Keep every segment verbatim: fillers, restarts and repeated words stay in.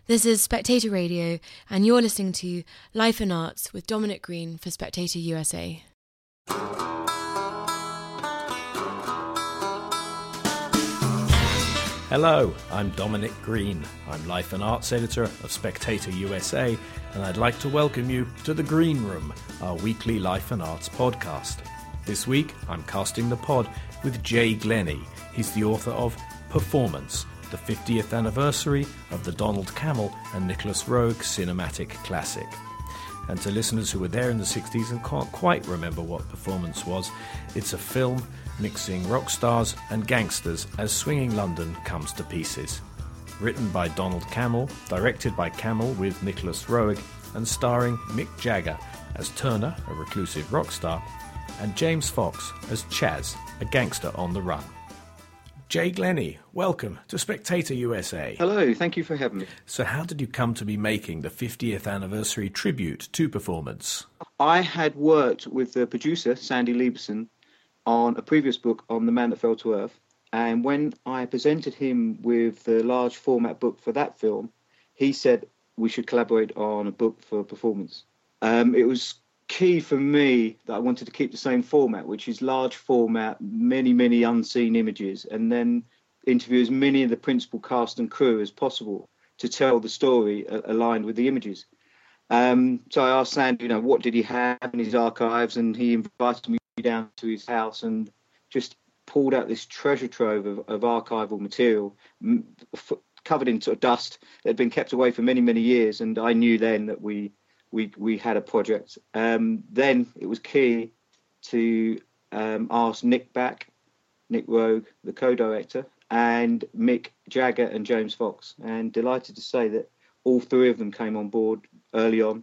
This is Spectator Radio, and you're listening to Life and Arts with Dominic Green for Spectator U S A. Hello, I'm Dominic Green. I'm Life and Arts Editor of Spectator U S A, and I'd like to welcome you to The Green Room, our weekly Life and Arts podcast. This week, I'm casting the pod with Jay Glennie. He's the author of Performance, the fiftieth anniversary of the Donald Cammell and Nicholas Roeg cinematic classic. And to listeners who were there in the sixties and can't quite remember what Performance was, it's a film mixing rock stars and gangsters as swinging London comes to pieces. Written by Donald Cammell, directed by Cammell with Nicholas Roeg, and starring Mick Jagger as Turner, a reclusive rock star, and James Fox as Chaz, a gangster on the run. Jay Glennie, welcome to Spectator U S A. Hello, thank you for having me. So how did you come to be making the fiftieth anniversary tribute to Performance? I had worked with the producer, Sandy Lieberson, on a previous book on The Man That Fell to Earth, and when I presented him with the large format book for that film, he said we should collaborate on a book for Performance. Um, it was key for me that I wanted to keep the same format, which is large format, many, many unseen images, and then interview as many of the principal cast and crew as possible to tell the story uh, aligned with the images. Um, so I asked Sandy, you know, what did he have in his archives, and he invited me down to his house and just pulled out this treasure trove of, of archival material m- f- covered in sort of dust that had been kept away for many, many years. And I knew then that we we we had a project. Um, then it was key to um, ask Nick back, Nick Roeg, the co-director, and Mick Jagger and James Fox. And delighted to say that all three of them came on board early on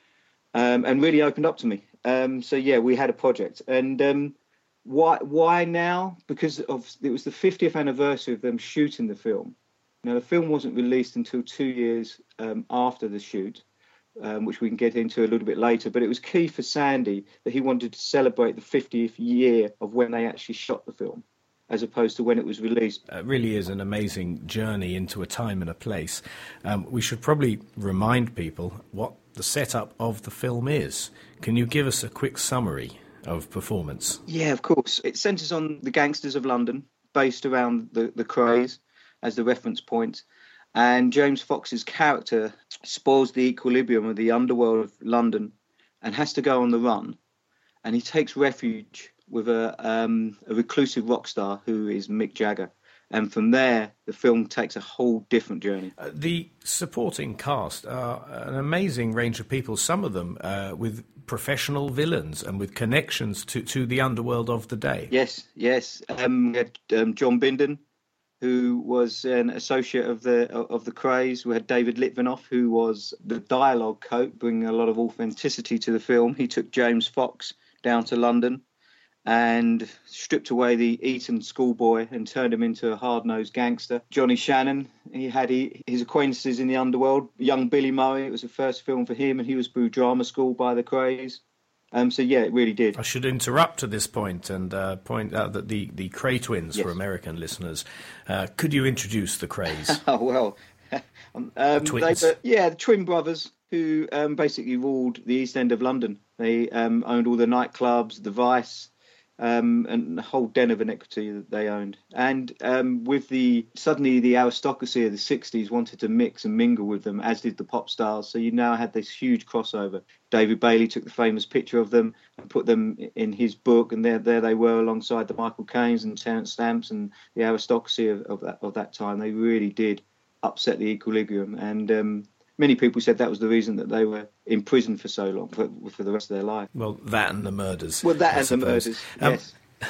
um, and really opened up to me. Um, so yeah, we had a project, and um, why why now? Because of it was the fiftieth anniversary of them shooting the film. Now the film wasn't released until two years um, after the shoot, um, which we can get into a little bit later. But it was key for Sandy that he wanted to celebrate the fiftieth year of when they actually shot the film, as opposed to when it was released. It really is an amazing journey into a time and a place. Um, we should probably remind people what the setup of the film is. Can you give us a quick summary of Performance? Yeah, of course. It centres on the gangsters of London, based around the, the Krays as the reference point. And James Fox's character spoils the equilibrium of the underworld of London and has to go on the run. And he takes refuge with a, um, a reclusive rock star who is Mick Jagger. And from there, the film takes a whole different journey. Uh, the supporting cast are an amazing range of people, some of them uh, with professional villains and with connections to, to the underworld of the day. Yes, yes. Um, we had um, John Bindon, who was an associate of the of the Krays. We had David Litvinoff, who was the dialogue coach, bringing a lot of authenticity to the film. He took James Fox down to London and stripped away the Eton schoolboy and turned him into a hard-nosed gangster. Johnny Shannon, he had he, his acquaintances in the underworld. Young Billy Murray, it was the first film for him, and he was through drama school by the Krays. Um, so, yeah, it really did. I should interrupt at this point and uh, point out that the, the Kray twins, yes, for American listeners, uh, could you introduce the Krays? Oh, well, um, the twins. They were, yeah, the twin brothers who um, basically ruled the East End of London. They um, owned all the nightclubs, the Vice, Um, and the whole den of iniquity that they owned. And um, with the suddenly the aristocracy of the sixties wanted to mix and mingle with them, as did the pop stars. So you now had this huge crossover. David Bailey took the famous picture of them and put them in his book, and there there they were alongside the Michael Caines and Terence Stamps and the aristocracy of, of that of that time. They really did upset the equilibrium, and um, many people said that was the reason that they were in prison for so long, for, for the rest of their life. Well, that and the murders. Well, that I and suppose. the murders, um, yes.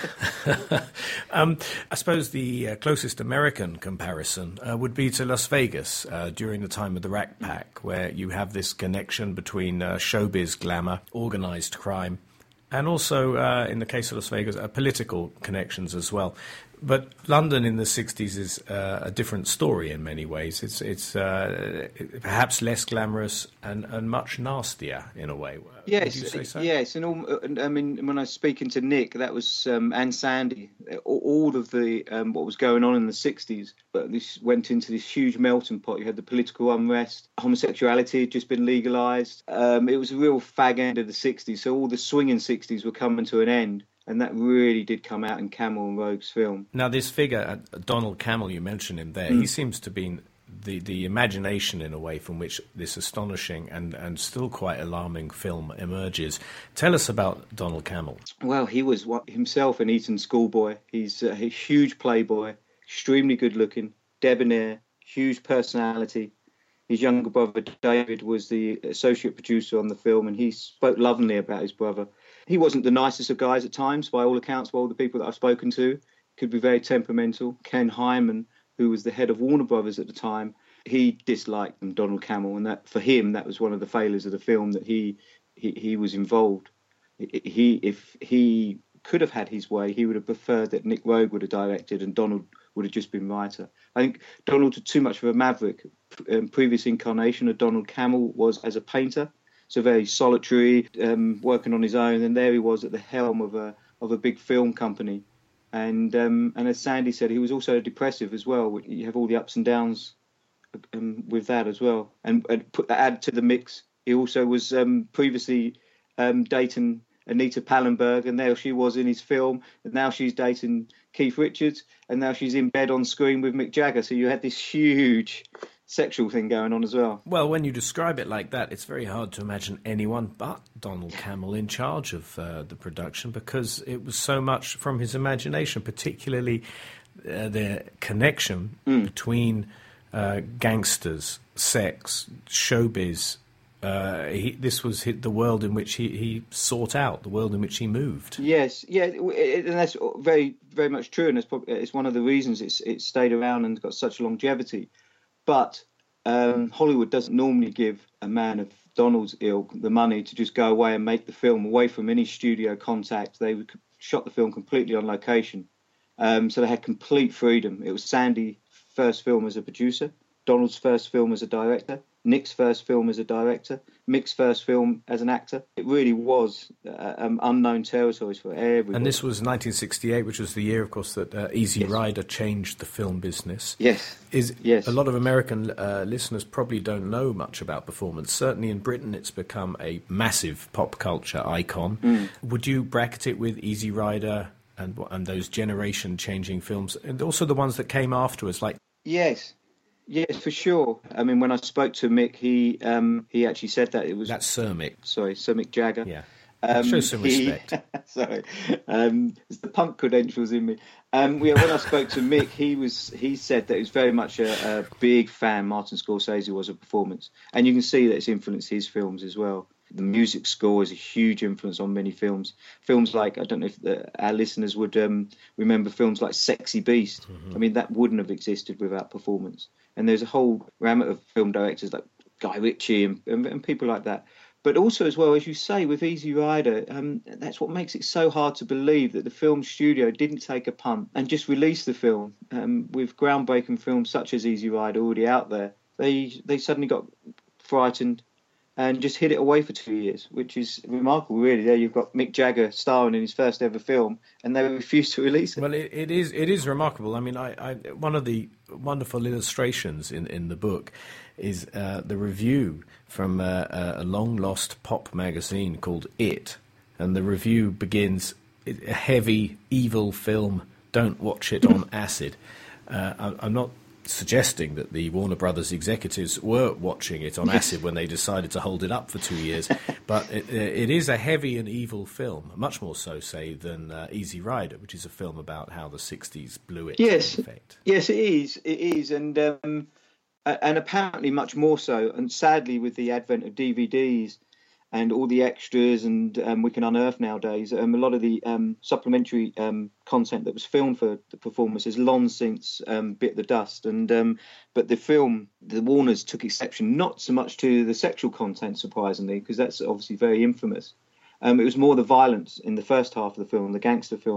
um, I suppose the uh, closest American comparison uh, would be to Las Vegas uh, during the time of the Rat Pack, where you have this connection between uh, showbiz glamour, organised crime, and also, uh, in the case of Las Vegas, uh, political connections as well. But London in the sixties is uh, a different story in many ways. It's it's uh, perhaps less glamorous and, and much nastier in a way. Yes, Would you say so? yes, and all, I mean, when I was speaking to Nick, that was um, and Sandy, all, all of the um, what was going on in the sixties. But this went into this huge melting pot. You had the political unrest, homosexuality had just been legalised. Um, it was a real fag end of the sixties. So all the swinging sixties were coming to an end. And that really did come out in Camel and Rogue's film. Now, this figure, uh, Donald Camel, you mentioned him there, mm. he seems to be the, the imagination, in a way, from which this astonishing and, and still quite alarming film emerges. Tell us about Donald Camel. Well, he was what, himself an Eton schoolboy. He's a huge playboy, extremely good-looking, debonair, huge personality. His younger brother, David, was the associate producer on the film, and he spoke lovingly about his brother. He wasn't the nicest of guys at times, by all accounts, by all the people that I've spoken to. Could be very temperamental. Ken Hyman, who was the head of Warner Brothers at the time, he disliked Donald Camel, and that for him, that was one of the failures of the film, that he he, he was involved. He, if he could have had his way, he would have preferred that Nick Rogue would have directed and Donald would have just been writer. I think Donald was too much of a maverick. Um, previous incarnation of Donald Camel was as a painter. So very solitary, um, working on his own, and there he was at the helm of a of a big film company. And um, and as Sandy said, he was also depressive as well. You have all the ups and downs um, with that as well. And, and put that add to the mix. He also was um, previously um, dating Anita Pallenberg, and there she was in his film. And now she's dating Keith Richards, and now she's in bed on screen with Mick Jagger. So you had this huge sexual thing going on as well. Well, when you describe it like that, it's very hard to imagine anyone but Donald Camel in charge of uh, the production, because it was so much from his imagination, particularly uh, the connection mm. between uh, gangsters, sex, showbiz. Uh, he, this was the world in which he, he sought out, the world in which he moved. Yes, yeah, and that's very, very much true, and it's, probably, it's one of the reasons it's, it's stayed around and got such longevity. But um, Hollywood doesn't normally give a man of Donald's ilk the money to just go away and make the film away from any studio contact. They shot the film completely on location. Um, so they had complete freedom. It was Sandy's first film as a producer, Donald's first film as a director, Nick's first film as a director, Mick's first film as an actor. It really was uh, um, unknown territories for everyone. And this was nineteen sixty-eight, which was the year, of course, that uh, Easy yes. Rider changed the film business. Yes. Is yes. A lot of American uh, listeners probably don't know much about Performance. Certainly in Britain, it's become a massive pop culture icon. Mm. Would you bracket it with Easy Rider and and those generation-changing films, and also the ones that came afterwards, like? Yes. Yes, for sure. I mean, when I spoke to Mick, he um, he actually said that it was... That's Sir Mick. Sorry, Sir Mick Jagger. Yeah. Um, Show some he, respect. Sorry. Um, it's the punk credentials in me. Um, yeah, when I spoke to Mick, he was he said that he was very much a, a big fan, Martin Scorsese was, of Performance. And you can see that it's influenced his films as well. The music score is a huge influence on many films. Films like, I don't know if the, our listeners would um, remember films like Sexy Beast. Mm-hmm. I mean, that wouldn't have existed without Performance. And there's a whole gamut of film directors like Guy Ritchie and, and, and people like that. But also, as well, as you say, with Easy Rider, um, that's what makes it so hard to believe that the film studio didn't take a punt and just release the film. Um, with groundbreaking films such as Easy Rider already out there, they they suddenly got frightened and just hid it away for two years, which is remarkable, really. There you've got Mick Jagger starring in his first ever film, and they refused to release it. Well, it, it is it is remarkable. I mean, I, I one of the wonderful illustrations in, in the book is uh, the review from uh, a long-lost pop magazine called It, and the review begins, "A heavy, evil film, don't watch it on acid." Uh, I, I'm not suggesting that the Warner Brothers executives were watching it on acid when they decided to hold it up for two years, but it, it is a heavy and evil film, much more so, say, than uh, Easy Rider, which is a film about how the sixties blew it. Yes, in effect. Yes, it is. It is, and um, and apparently much more so. And sadly, with the advent of D V Ds and all the extras, and um, we can unearth nowadays, um, a lot of the um, supplementary um, content that was filmed for the performance has long since um, bit the dust. And um, but the film, the Warners took exception not so much to the sexual content, surprisingly, because that's obviously very infamous. Um, it was more the violence in the first half of the film, the gangster film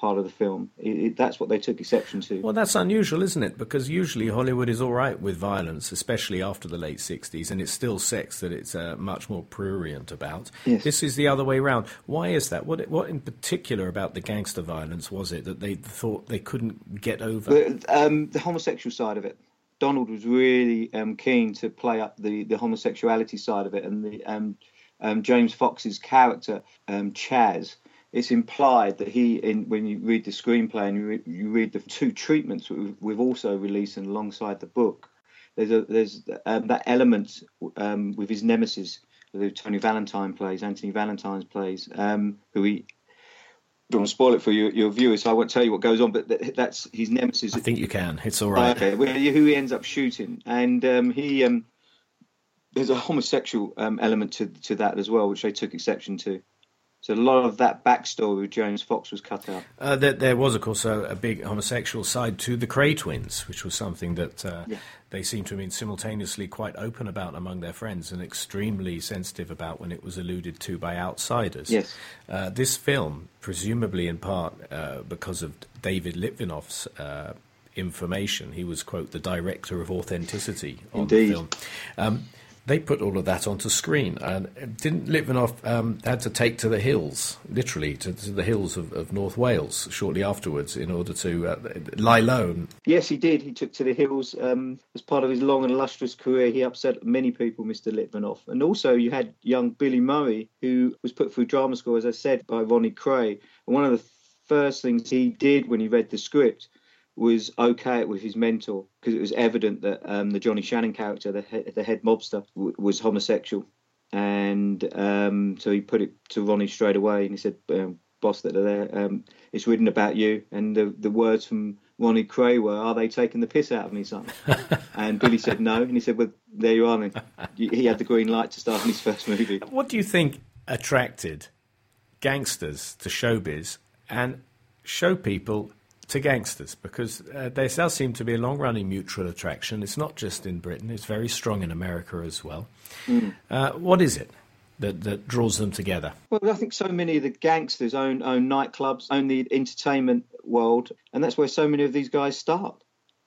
part of the film. It, it, that's what they took exception to. Well, that's unusual, isn't it? Because usually Hollywood is all right with violence, especially after the late sixties, and it's still sex that it's uh, much more prurient about. Yes. This is the other way around. Why is that? What what in particular about the gangster violence was it that they thought they couldn't get over? But, um, the homosexual side of it. Donald was really um, keen to play up the, the homosexuality side of it, and the um, um, James Fox's character, um, Chaz, it's implied that he, in, when you read the screenplay and you, re- you read the two treatments we've, we've also released and alongside the book, there's a, there's um, that element um, with his nemesis, who Tony Valentine plays, Anthony Valentine plays, um, who he. Don't want to spoil it for your, your viewers, so I won't tell you what goes on, but that, that's his nemesis. I think you can. It's all right. Okay, well, who he ends up shooting. And um, he um, there's a homosexual um, element to to that as well, which they took exception to. So a lot of that backstory with James Fox was cut out. Uh, there, there was, of course, a, a big homosexual side to the Kray twins, which was something that uh, yeah. they seem to have been simultaneously quite open about among their friends and extremely sensitive about when it was alluded to by outsiders. Yes. Uh, this film, presumably in part uh, because of David Litvinoff's uh, information, he was, quote, the director of authenticity on Indeed. the film. Um, They put all of that onto screen, and didn't Litvinoff um, had to take to the hills, literally to, to the hills of, of North Wales shortly afterwards, in order to uh, lie low. Yes, he did. He took to the hills um, as part of his long and illustrious career. He upset many people, Mister Litvinoff, and also you had young Billy Murray, who was put through drama school, as I said, by Ronnie Kray. And one of the first things he did when he read the script was okay it with his mentor, because it was evident that um, the Johnny Shannon character, the, he- the head mobster, w- was homosexual. And um, so he put it to Ronnie straight away, and he said, um, boss, that are there, um, it's written about you. And the, the words from Ronnie Kray were, are they taking the piss out of me, son? And Billy said no, and he said, well, there you are then. He had the green light to start in his first movie. What do you think attracted gangsters to showbiz and show people to gangsters? Because uh, there does seem to be a long-running mutual attraction. It's not just in Britain. It's very strong in America as well. Mm. Uh, what is it that, that draws them together? Well, I think so many of the gangsters own, own nightclubs, own the entertainment world, and that's where so many of these guys start.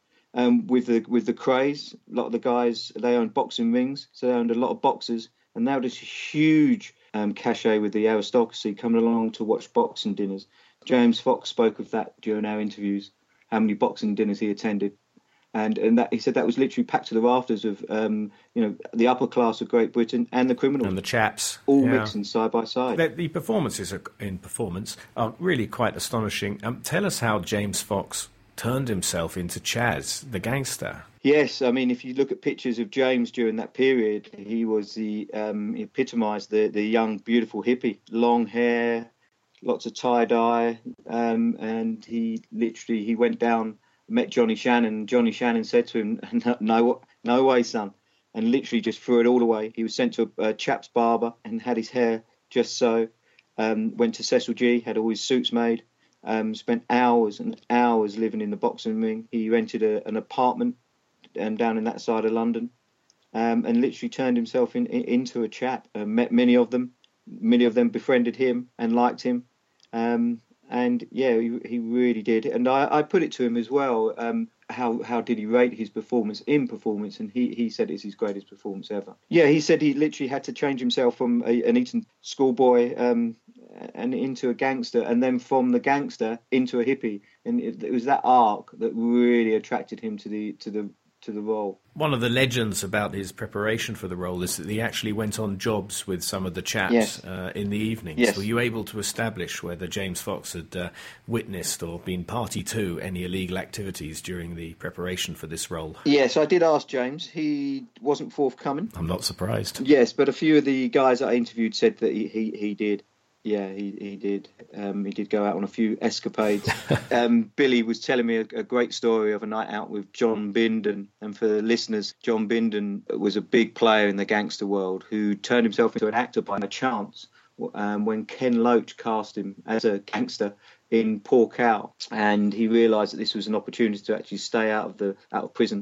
Um, with the with the Krays, a lot of the guys, they owned boxing rings, so they owned a lot of boxers, and now there's a huge um, cachet with the aristocracy coming along to watch boxing dinners. James Fox spoke of that during our interviews, how many boxing dinners he attended. And and that he said that was literally packed to the rafters of, um, you know, the upper class of Great Britain and the criminals. And the chaps. All yeah. mixing side by side. The, the performances are, in performance are really quite astonishing. Um, tell us how James Fox turned himself into Chaz, the gangster. Yes, I mean, if you look at pictures of James during that period, he was the, um, he epitomised the, the young, beautiful hippie. Long hair, lots of tie-dye, um, and he literally, he went down, met Johnny Shannon. Johnny Shannon said to him, no, no way, son, and literally just threw it all away. He was sent to a, a chap's barber and had his hair just so, um, went to Cecil G, had all his suits made, um, spent hours and hours living in the boxing ring. He rented a, an apartment um, down in that side of London, um, and literally turned himself in, in, into a chap. Uh, met many of them. Many of them befriended him and liked him. Um, and yeah, he, he really did. And I, I put it to him as well, um, how how did he rate his performance in performance? And he, he said it's his greatest performance ever. Yeah, he said he literally had to change himself from a, an Eton schoolboy um, and into a gangster, and then from the gangster into a hippie. And it, it was that arc that really attracted him to the to the to the role. One of the legends about his preparation for the role is that he actually went on jobs with some of the chaps yes. uh, in the evenings. Yes. Were you able to establish whether James Fox had uh, witnessed or been party to any illegal activities during the preparation for this role? Yes, I did ask James. He wasn't forthcoming. I'm not surprised. Yes, but a few of the guys I interviewed said that he, he, he did. Yeah, he, he did. Um, he did go out on a few escapades. um, Billy was telling me a, a great story of a night out with John Bindon. And for the listeners, John Bindon was a big player in the gangster world who turned himself into an actor by chance um, when Ken Loach cast him as a gangster in Poor Cow. And he realised that this was an opportunity to actually stay out of the out of prison.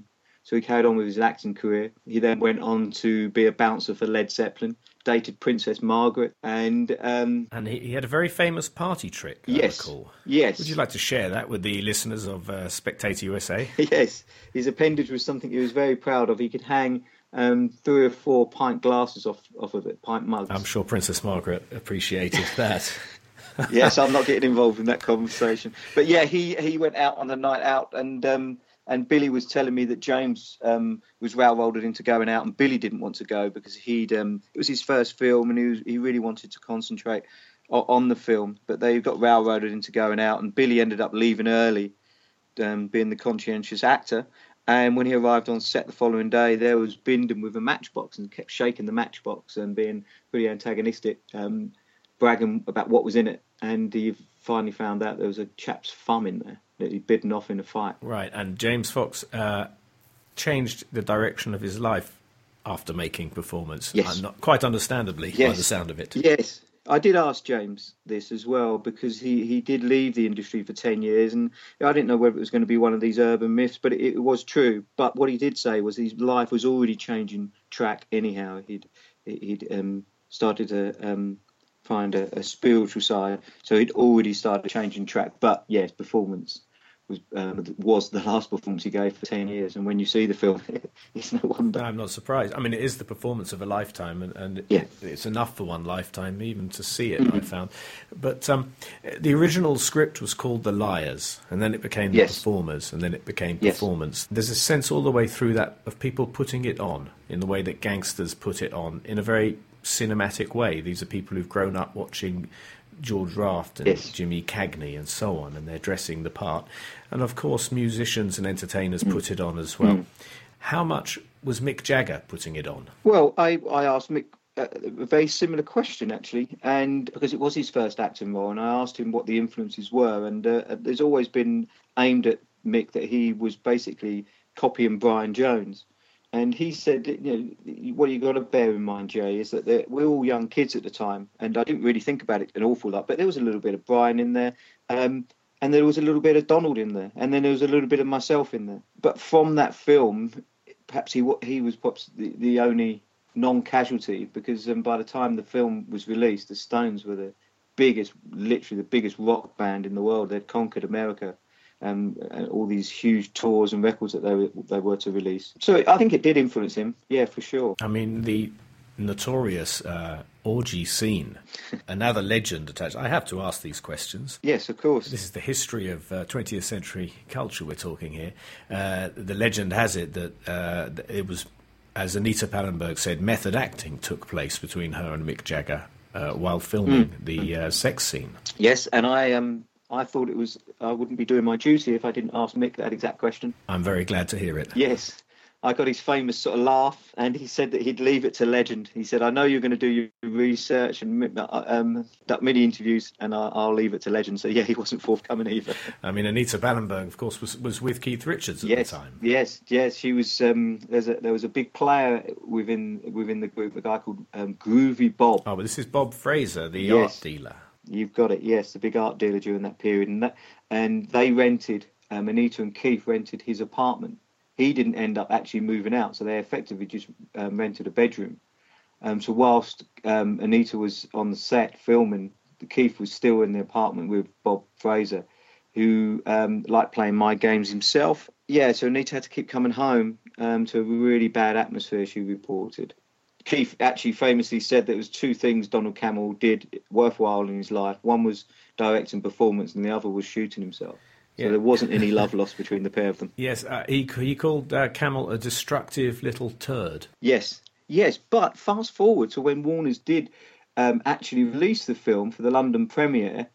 So he carried on with his acting career. He then went on to be a bouncer for Led Zeppelin, dated Princess Margaret, and um, and he, he had a very famous party trick, I yes, recall. Yes. Would you like to share that with the listeners of uh, Spectator U S A? Yes. His appendage was something he was very proud of. He could hang um, three or four pint glasses off, off of it, pint mugs. I'm sure Princess Margaret appreciated that. Yes, I'm not getting involved in that conversation. But yeah, he, he went out on a night out, and um, and Billy was telling me that James um, was railroaded into going out, and Billy didn't want to go because he'd um, it was his first film, and he was, he really wanted to concentrate on, on the film. But they got railroaded into going out, and Billy ended up leaving early, um, being the conscientious actor. And when he arrived on set the following day, there was Bindon with a matchbox and kept shaking the matchbox and being pretty antagonistic, um, bragging about what was in it. And he finally found out there was a chap's thumb in there that he'd bitten off in a fight. Right, and James Fox uh, changed the direction of his life after making Performance. Yes. Uh, not quite understandably, yes. by the sound of it. Yes. I did ask James this as well, because he, he did leave the industry for ten years, and I didn't know whether it was going to be one of these urban myths, but it, it was true. But what he did say was his life was already changing track anyhow. He'd, he'd um, started to um, find a, a spiritual side, so he'd already started changing track. But yes, Performance was um, was the last performance he gave for ten years, and when you see the film, it's no wonder. I'm not surprised. I mean, it is the performance of a lifetime, and, and yeah. it's enough for one lifetime even to see it, mm-hmm. I found. But um, the original script was called The Liars, and then it became yes. The Performers, and then it became yes. Performance. There's a sense all the way through that of people putting it on in the way that gangsters put it on, in a very cinematic way. These are people who've grown up watching George Raft and yes. Jimmy Cagney and so on, and they're dressing the part. And of course musicians and entertainers mm. put it on as well. Mm. How much was Mick Jagger putting it on? Well, I, I asked Mick a very similar question, actually, and because it was his first acting role, and I asked him what the influences were, and uh, there's always been aimed at Mick that he was basically copying Brian Jones. And he said, you know, what you got to bear in mind, Jay, is that we're all young kids at the time, and I didn't really think about it an awful lot, but there was a little bit of Brian in there, um, and there was a little bit of Donald in there, and then there was a little bit of myself in there. But from that film, perhaps he he was perhaps the, the only non-casualty, because um, by the time the film was released, the Stones were the biggest, literally the biggest rock band in the world. They'd conquered America. Um, and all these huge tours and records that they were, they were to release. So I think it did influence him, yeah, for sure. I mean, the notorious uh, orgy scene, another legend attached. I have to ask these questions. Yes, of course. This is the history of uh, twentieth century culture we're talking here. Uh, the legend has it that uh, it was, as Anita Pallenberg said, method acting took place between her and Mick Jagger uh, while filming mm. the uh, sex scene. Yes, and I... Um... I thought it was, I wouldn't be doing my duty if I didn't ask Mick that exact question. I'm very glad to hear it. Yes. I got his famous sort of laugh, and he said that he'd leave it to legend. He said, I know you're going to do your research and um, many interviews, and I'll, I'll leave it to legend. So, yeah, he wasn't forthcoming either. I mean, Anita Pallenberg, of course, was, was with Keith Richards at yes, the time. Yes, yes. She was, um, there's a, there was a big player within within the group, a guy called um, Groovy Bob. Oh, but this is Bob Fraser, the yes. art dealer. You've got it, yes, the big art dealer during that period. And that, and they rented, um, Anita and Keith rented his apartment. He didn't end up actually moving out, so they effectively just um, rented a bedroom. Um, so whilst um, Anita was on the set filming, Keith was still in the apartment with Bob Fraser, who um, liked playing mind games himself. Yeah, so Anita had to keep coming home um, to a really bad atmosphere, she reported. Keith actually famously said that there was two things Donald Cammell did worthwhile in his life. One was directing Performance, and the other was shooting himself. So yeah. There wasn't any love lost between the pair of them. Yes, uh, he he called uh, Cammell a destructive little turd. Yes, yes. But fast forward to when Warner's did um, actually release the film for the London premiere.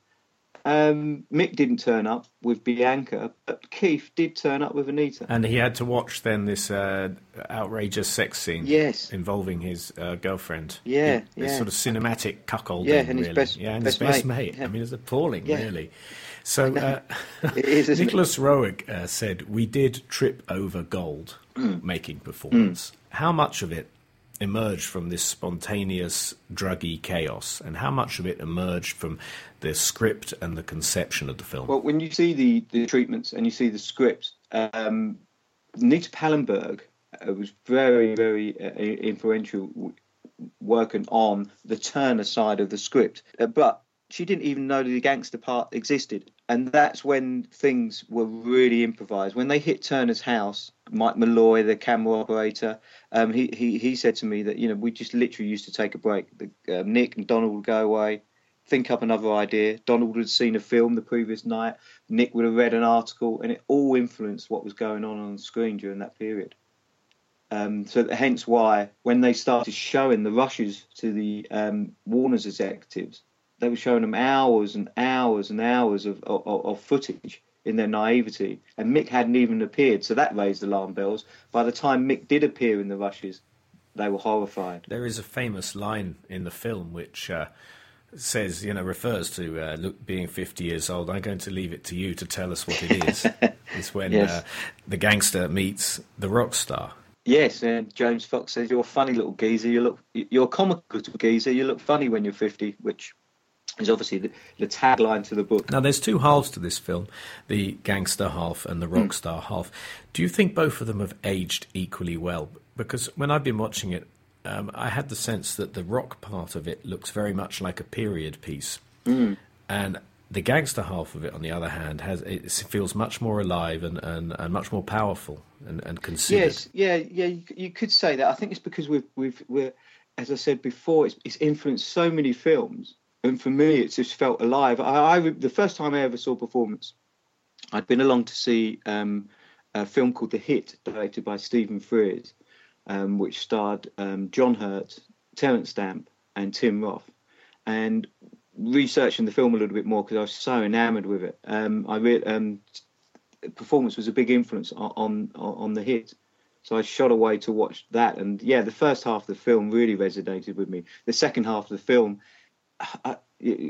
Um, Mick didn't turn up with Bianca, but Keith did turn up with Anita. And he had to watch then this uh, outrageous sex scene yes. involving his uh, girlfriend. Yeah, This yeah. sort of cinematic cuckolding, yeah, and his really. Best, yeah, and best his best mate. mate. Yeah. I mean, it's appalling, yeah. really. So uh, it is, Nicholas it? Roeg uh, said, we did trip over gold mm. making Performance. Mm. How much of it emerged from this spontaneous, druggy chaos, and how much of it emerged from the script and the conception of the film? Well, when you see the, the treatments and you see the script, um, Anita Pallenberg It was very, very uh, influential working on the Turner side of the script. Uh, but she didn't even know the gangster part existed. And that's when things were really improvised. When they hit Turner's house, Mike Malloy, the camera operator, um, he, he, he said to me that, you know, we just literally used to take a break. The, uh, Nick and Donald would go away, think up another idea. Donald would have seen a film the previous night. Nick would have read an article, and it all influenced what was going on on the screen during that period. Um, so hence why when they started showing the rushes to the um, Warner's executives, they were showing them hours and hours and hours of, of, of footage in their naivety. And Mick hadn't even appeared, so that raised alarm bells. By the time Mick did appear in the rushes, they were horrified. There is a famous line in the film which uh, says, you know, refers to uh, look, being fifty years old. I'm going to leave it to you to tell us what it is. It's when yes. uh, the gangster meets the rock star. Yes, and James Fox says, "You're a funny little geezer. You look, you're a comical little geezer. You look funny when you're fifty," which is obviously the, the tagline to the book. Now, there's two halves to this film, the gangster half and the rock star mm. half. Do you think both of them have aged equally well? Because when I've been watching it, um, I had the sense that the rock part of it looks very much like a period piece. Mm. And the gangster half of it, on the other hand, has it feels much more alive and, and, and much more powerful and, and considered. Yes, yeah, yeah, you, you could say that. I think it's because we've, we've, we're, as I said before, it's, it's influenced so many films. And for me, it's just felt alive. I, I the first time I ever saw a performance, I'd been along to see um, a film called The Hit, directed by Stephen Frears, um, which starred um, John Hurt, Terence Stamp, and Tim Roth. And researching the film a little bit more because I was so enamoured with it, um, I re- um, performance was a big influence on, on on The Hit. So I shot away to watch that, and yeah, the first half of the film really resonated with me. The second half of the film, I, it,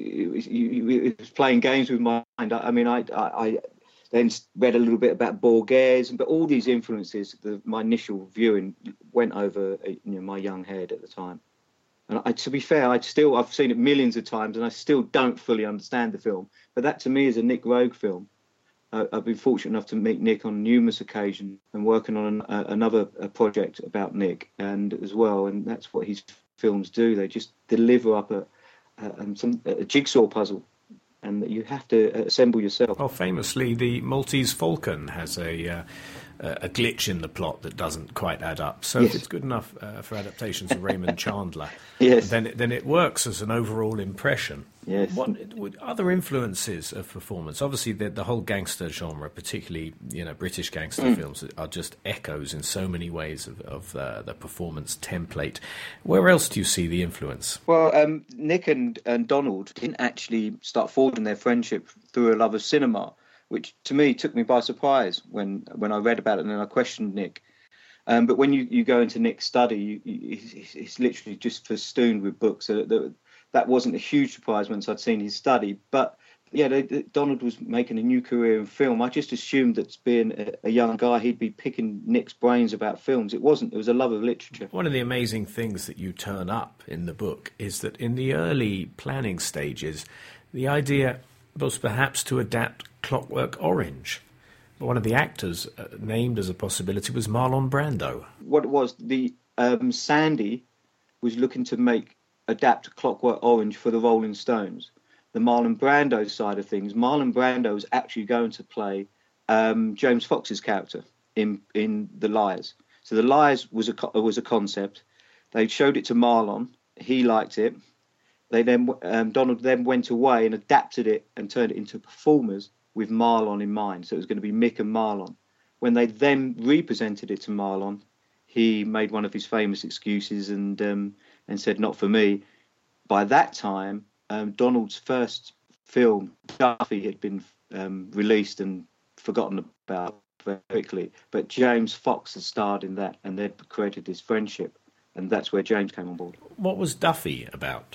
it, it was playing games with my mind. I, I mean, I, I, I then read a little bit about Borges, but all these influences, the, my initial viewing went over you know, my young head at the time. And I, to be fair, I still I've seen it millions of times, and I still don't fully understand the film. But that, to me, is a Nick Roeg film. Uh, I've been fortunate enough to meet Nick on numerous occasions and working on an, uh, another uh, project about Nick, and as well. And that's what his films do. They just deliver up a, a, some, a jigsaw puzzle, and you have to assemble yourself. Well, famously, the Maltese Falcon has a uh, a glitch in the plot that doesn't quite add up. So yes. If it's good enough uh, for adaptations of Raymond Chandler, yes. then, it, then it works as an overall impression. Yes. What would other influences of performance? Obviously, the, the whole gangster genre, particularly you know British gangster mm. films, are just echoes in so many ways of, of uh, the performance template. Where else do you see the influence? Well, um, Nick and, and Donald didn't actually start forging their friendship through a love of cinema, which to me took me by surprise when, when I read about it, and then I questioned Nick. Um, but when you, you go into Nick's study, you, you, he's, he's literally just festooned with books. So that, that wasn't a huge surprise once I'd seen his study. But yeah, they, they, Donald was making a new career in film. I just assumed that being a, a young guy, he'd be picking Nick's brains about films. It wasn't. It was a love of literature. One of the amazing things that you turn up in the book is that in the early planning stages, the idea was perhaps to adapt Clockwork Orange. One of the actors uh, named as a possibility was Marlon Brando. What it was, the um, Sandy was looking to make adapt Clockwork Orange for the Rolling Stones. The Marlon Brando side of things, Marlon Brando was actually going to play um, James Fox's character in in The Liars. So The Liars was a was a concept. They showed it to Marlon. He liked it. They then um, Donald then went away and adapted it and turned it into performers with Marlon in mind. So it was going to be Mick and Marlon. When they then represented it to Marlon, he made one of his famous excuses and um, and said, "Not for me." By that time, um, Donald's first film, Duffy, had been um, released and forgotten about very quickly. But James Fox had starred in that, and they'd created this friendship, and that's where James came on board. What was Duffy about?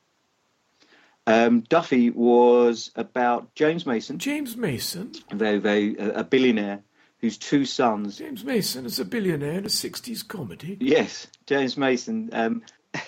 Um, Duffy was about James Mason. James Mason? A very, very, uh, a billionaire whose two sons... James Mason is a billionaire in a sixties comedy? Yes, James Mason. Um,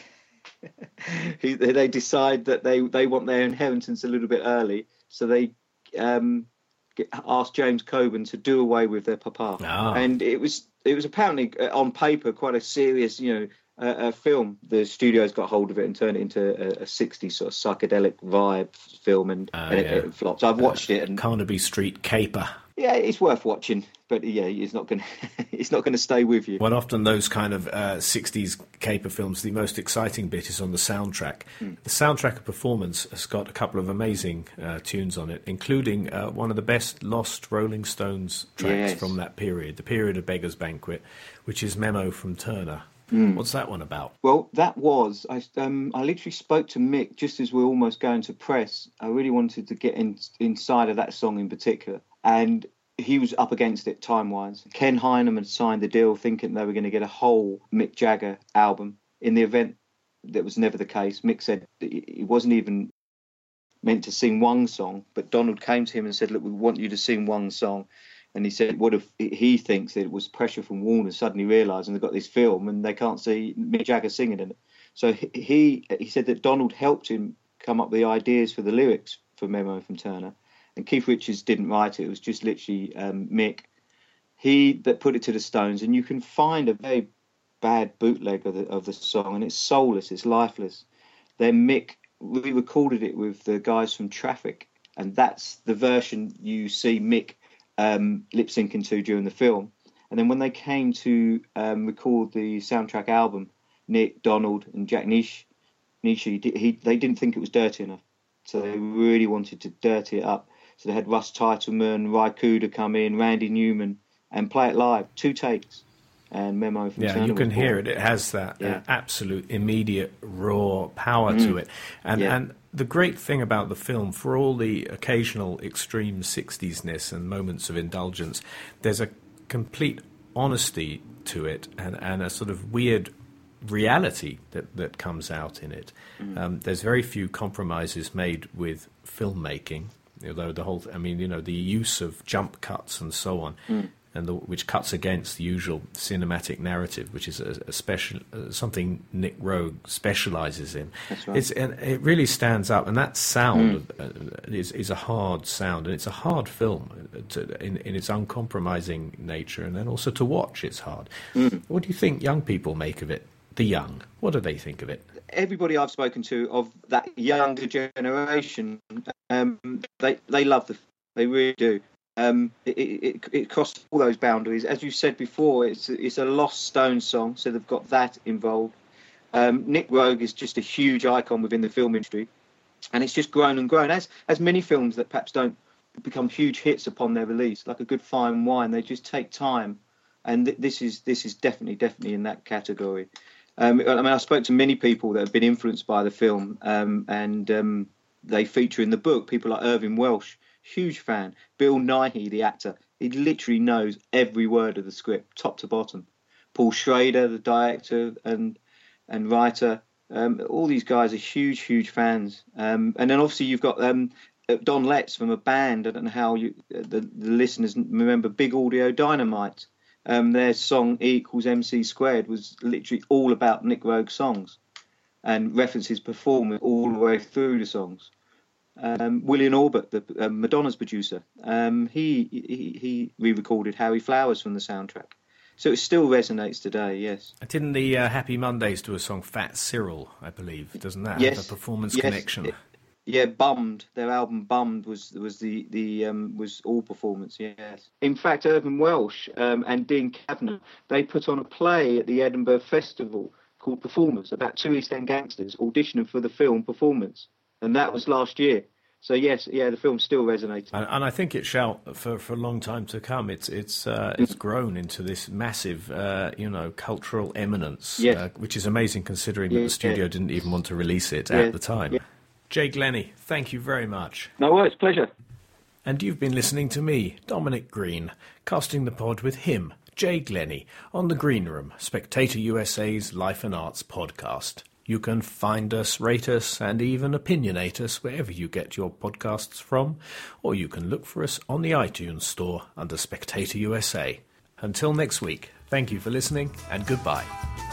he, they decide that they, they want their inheritance a little bit early, so they um, get, ask James Coburn to do away with their papa. Ah. And it was it was apparently uh, on paper quite a serious, you know, uh, a film. The studios got hold of it and turned it into a, a sixties sort of psychedelic vibe film, and, uh, and yeah. it, it flopped. I've watched uh, it, and Carnaby Street Caper. Yeah, it's worth watching, but yeah, it's not going to it's not going to stay with you. Well, often those kind of uh, sixties caper films, the most exciting bit is on the soundtrack. Mm. The soundtrack of Performance has got a couple of amazing uh, tunes on it, including uh, one of the best lost Rolling Stones tracks yes. from that period, the period of Beggar's Banquet, which is Memo from Turner. Mm. What's that one about? Well, that was, I, um, I literally spoke to Mick just as we were almost going to press. I really wanted to get in, inside of that song in particular. And he was up against it time-wise. Ken Hynem had signed the deal thinking they were going to get a whole Mick Jagger album. In the event, that was never the case. Mick said he wasn't even meant to sing one song, but Donald came to him and said, look, we want you to sing one song. And he said, what if he thinks that it was pressure from Warner suddenly realising they've got this film and they can't see Mick Jagger singing in it. So he he said that Donald helped him come up with the ideas for the lyrics for Memo from Turner. And Keith Richards didn't write it. It was just literally um, Mick. He that put it to the Stones. And you can find a very bad bootleg of the, of the song, and it's soulless, it's lifeless. Then Mick re-recorded it with the guys from Traffic, and that's the version you see Mick um, lip-syncing to during the film. And then when they came to um, record the soundtrack album, Nick, Donald, and Jack Nish, Nishi, he, they didn't think it was dirty enough. So they really wanted to dirty it up. So they had Russ Titelman, Ry Cooder come in, Randy Newman, and play it live, two takes. And Memo from Yeah, Turner you can was hear born. it. It has that Yeah. uh, absolute, immediate, raw power Mm. to it. And Yeah. and the great thing about the film, for all the occasional extreme sixties-ness and moments of indulgence, there's a complete honesty to it and, and a sort of weird reality that, that comes out in it. Mm. Um, there's very few compromises made with filmmaking, although the whole, I mean, you know, the use of jump cuts and so on, mm. and the, which cuts against the usual cinematic narrative, which is a, a special uh, something Nick Rogue specialises in. That's right. It's and it really stands up, and that sound Mm. uh, is is a hard sound, and it's a hard film to, in in its uncompromising nature, and then also to watch, it's hard. Mm. What do you think young people make of it? The young, what do they think of it? Everybody I've spoken to of that younger generation, um, they they love the, they really do. Um, it, it it crossed all those boundaries, as you said before. It's it's a lost Stones song, so they've got that involved. Um, Nick Rogue is just a huge icon within the film industry, and it's just grown and grown. As as many films that perhaps don't become huge hits upon their release, like a good fine wine, they just take time, and th- this is this is definitely definitely in that category. Um, I mean, I spoke to many people that have been influenced by the film, um, and um, they feature in the book. People like Irving Welsh, huge fan. Bill Nighy, the actor, he literally knows every word of the script, top to bottom. Paul Schrader, the director and and writer, um, all these guys are huge, huge fans. Um, and then obviously you've got um, Don Letts from a band. I don't know how you the, the listeners remember Big Audio Dynamite. Um, their song E equals M C squared was literally all about Nick Rogue's songs and references performing all the way through the songs. Um, William Orbit, the uh, Madonna's producer, um, he, he he re-recorded Harry Flowers from the soundtrack. So it still resonates today, yes. Didn't the uh, Happy Mondays do a song, Fat Cyril, I believe? Doesn't that yes. have a performance yes. connection? It, Yeah, Bummed. Their album Bummed was was the the um, was all performance. Yes. In fact, Irving Welsh um, and Dean Kavanagh, they put on a play at the Edinburgh Festival called Performance about two East End gangsters auditioning for the film Performance, and that was last year. So yes, yeah, the film still resonates. And, and I think it shall for, for a long time to come. It's it's uh, it's grown into this massive, uh, you know, cultural eminence, yes. uh, which is amazing considering yeah, that the studio yeah. didn't even want to release it yeah. at the time. Yeah. Jay Glennie, thank you very much. No worries, pleasure. And you've been listening to me, Dominic Green, casting the pod with him, Jay Glennie, on The Green Room, Spectator U S A's Life and Arts podcast. You can find us, rate us, and even opinionate us wherever you get your podcasts from, or you can look for us on the iTunes store under Spectator U S A. Until next week, thank you for listening, and goodbye.